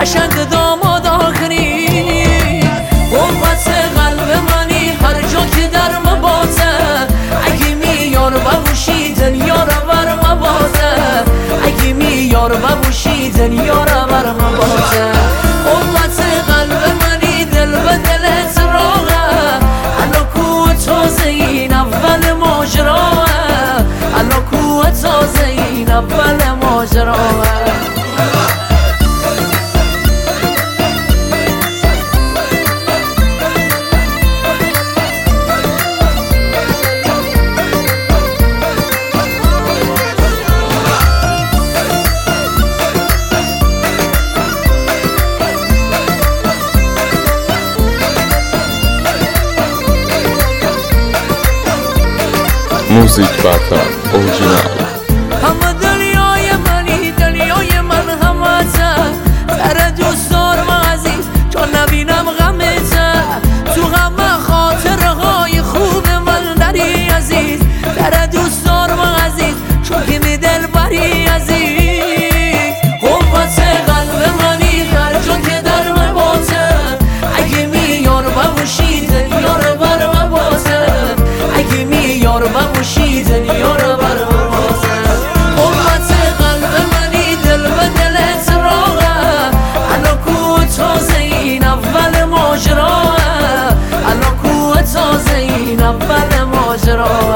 قشنگ داماد آخری قوت قلب منی هر جا که در مباته اگه میار ببوشی دنیا رو بر مباته اگه میار ببوشی دنیا رو بر مباته قوت قلب منی دل به دلت راغه الان کو تازه این اول ماجراه الان کو تازه این اول ماجراه موزیک برتر اورجینال همه دنیای منی دنیای من همته در دوست دارم عزیز چون نبینم غمته تو غم خاطرهای خوب من داری عزیز در دوست دارم عزیز چون که می دل بری عزیز قوت قلب منی هر جا که در مباته اگه میار ببوشی دنیا رو بر مباته اگه میار ببوشی دنیا رو بر مباته قوت قلب منی دل به دلت راغه الان کو تازه این اول ماجراه الان کو تازه این اول ماجراه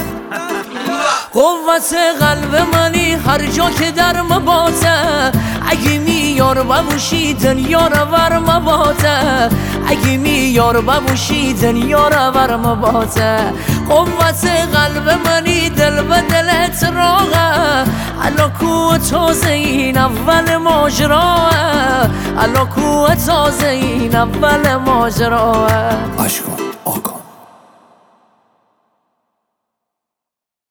قوت قلب منی هر جا که در مباته اگه میار ببوشی دنیا رو بر مباته اگه میار ببوشی دنیا رو بر مباته قوت قلب منی دل به دلت راغه الان کو تازه این اول ماجراه الان کو تازه این اول ماجراه اشکان آقا